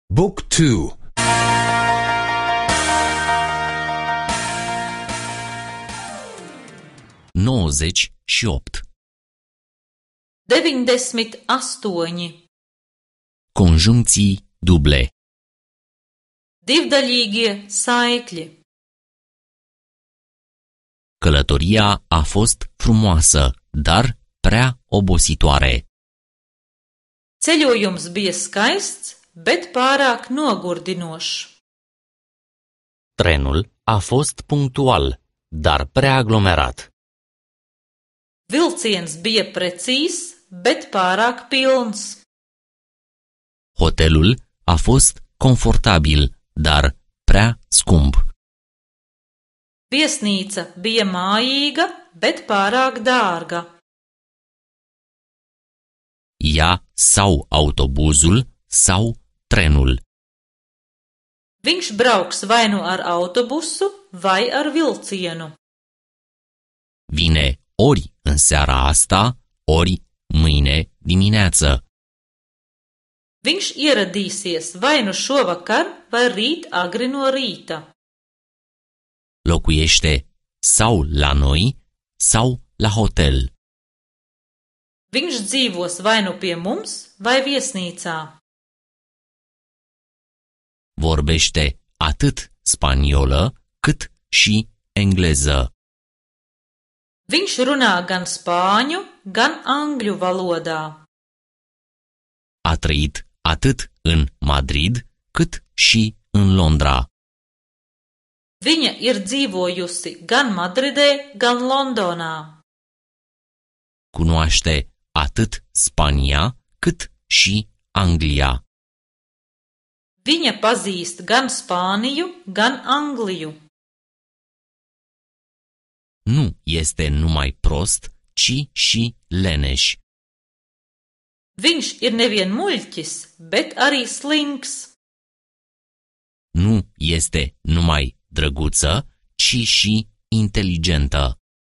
Book 2. 98. 98. Conjuncții duble. Divdaļīgie saikļi. Călătoria a fost frumoasă, dar prea obositoare. Ceļojums bija skaists, bet pārāk nogurdinošs. Trenul a fost punctual, dar prea aglomerat. Vilciens bija precīzs, bet pārāk pilns. Hotelul a fost confortabil, dar prea scump. Viesnīca bija mājīga, bet pārāk dārga. Ea sau autobuzul sau trenul. Viņš brauks vai nu ar autobusu, vai ar vilcienu. Vine ori în seara asta, ori mâine dimineață. Viņš ieradīsies vai nu šovakar, vai rīt agri no rīta. Locuiește sau la noi, sau la hotel. Viņš dzīvos vai nu pie mums, vai viesnīcā. Vorbește atât spaniolă cât și engleză. Viņš runā gan spāņu, gan angļu valodā. A trăit atât în Madrid cât și în Londra. Viņa ir dzīvojusi gan Madridē, gan Londonā. Cunoaște atât Spania cât și Anglia. Viņa pazīst gan Spāniju, gan Angliju. Nu este numai prost, ci și leneș. Viņš ir nevien muļķis, bet arī slinks. Nu este numai drăguță, ci și inteligentă.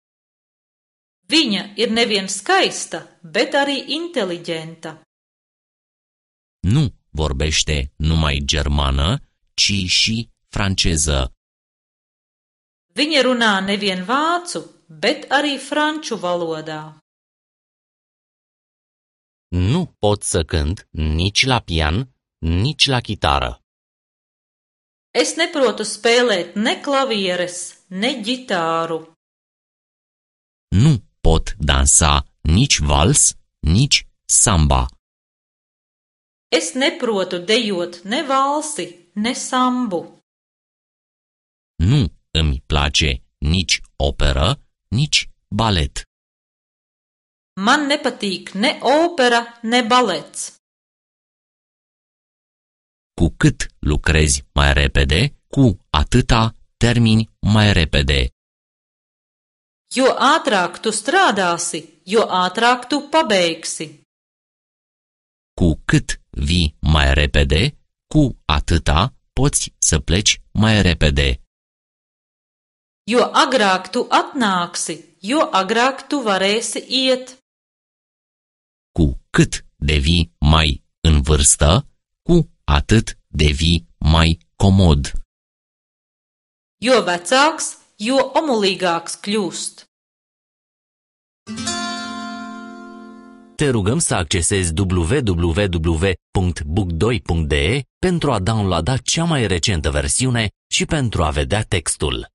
Viņa ir nevien skaista, bet arī inteliģenta. Nu vorbește numai germană, ci și franceză. Viņa runā nevien vācu, bet arī franču valodā. Nu pot să cânt nici la pian, nici la chitară. Es neprotu spēlēt ne klavieres, ne ģitāru. Nu pot dansa nici vals, nici samba. Es neprotu dejot ne valsi, ne sambu. Nu îmi place nici operă, nici balet. Man nepatīk ne opera, ne balets. Cu cât lucrezi mai repede, cu atâta termini mai repede. Jo ātrāk tu strādāsi, jo ātrāk tu pabeigsi. Cu cât vii mai repede, cu atâta poți să pleci mai repede. Jo agrāk tu atnāksi, jo agrāk tu varēsi iet. Cu cât devii mai în vârstă, cu atât devii mai comod. Jo vecāks, jo omulīgāks kļūst. Te rugăm să accesezi www.book2.de pentru a downloada cea mai recentă versiune și pentru a vedea textul.